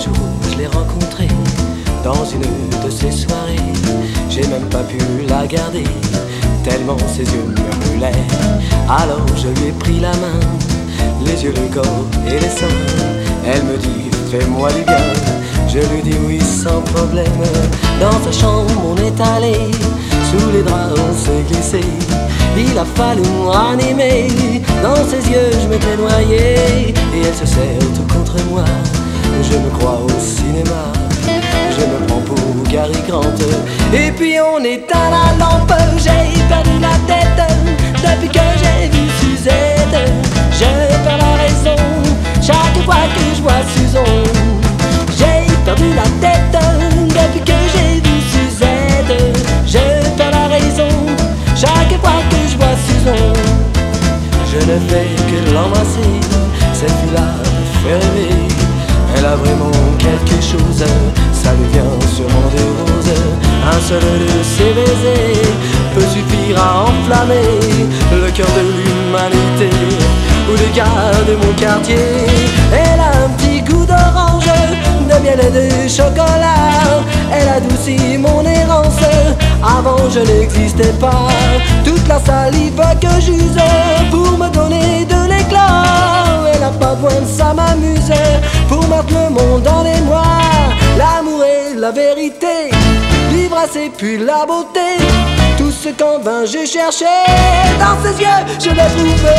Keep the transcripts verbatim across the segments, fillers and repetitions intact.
jour où je l'ai rencontrée, dans une de ces soirées, j'ai même pas pu la garder, tellement ses yeux me brûlaient. Alors je lui ai pris la main, les yeux, le corps et les seins. Elle me dit fais-moi du bien, je lui dis oui sans problème. Dans sa chambre on est allé, sous les draps on s'est glissé. Il a fallu me ranimer, dans ses yeux je m'étais noyé. Et elle se serre tout contre moi, je me crois au cinéma. Je me prends pour Gary Grant, et puis on éteint la lampe. J'ai perdu la tête depuis que j'ai vu Suzette. Je perds la raison chaque fois que je vois Susan. J'ai perdu la tête depuis que j'ai vu Suzette. Je perds la raison chaque fois que je vois Susan. Je ne fais que l'embrasser, cette fille-là me fait rêver. Elle a vraiment quelque chose, ça lui vient sûrement des roses. Un seul de ses baisers peut suffire à enflammer le cœur de l'humanité ou les gars de mon quartier. Elle a un petit goût d'orange, de miel et de chocolat. Elle adoucit mon errance, avant je n'existais pas. Toute la salive que j'use pour me donner de l'éclat. Elle a pas besoin de ça m'amuse, pour mettre le monde dans les mois. L'amour et la vérité, l'ivresse et puis la beauté. Tout ce qu'en vain j'ai cherché, dans ses yeux je l'ai trouvé.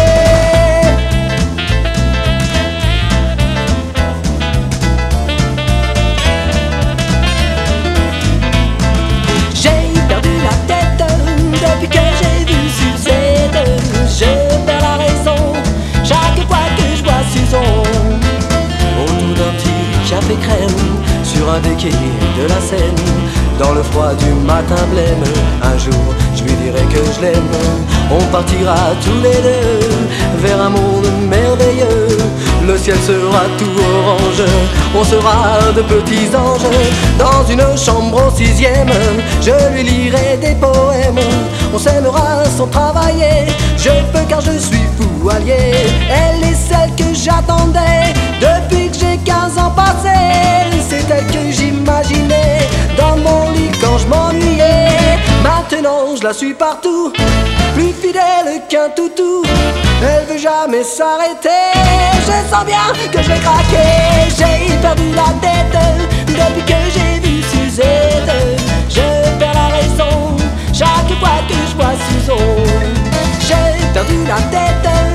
J'ai perdu la tête depuis que j'ai vu Suzette. Je perds la raison chaque fois que je vois Susan. Autour d'un petit café crème, sur un des quais de la Seine, dans le froid du matin blême, un jour je lui dirai que je l'aime. On partira tous les deux vers un monde merveilleux. Le ciel sera tout orange, on sera de petits anges. Dans une chambre au sixième, je lui lirai des poèmes. On s'aimera sans travailler, je peux car je suis fou allié. Elle est celle que j'attendais depuis que j'ai quinze ans passés. C'est elle que j'imaginais dans mon lit quand je m'ennuyais. Maintenant je la suis partout, plus fidèle qu'un toutou. Elle veut jamais s'arrêter, je sens bien que je vais craquer. J'ai perdu la tête depuis que j'ai vu Suzette. Je perds la raison chaque fois que je vois Susan. J'ai perdu la tête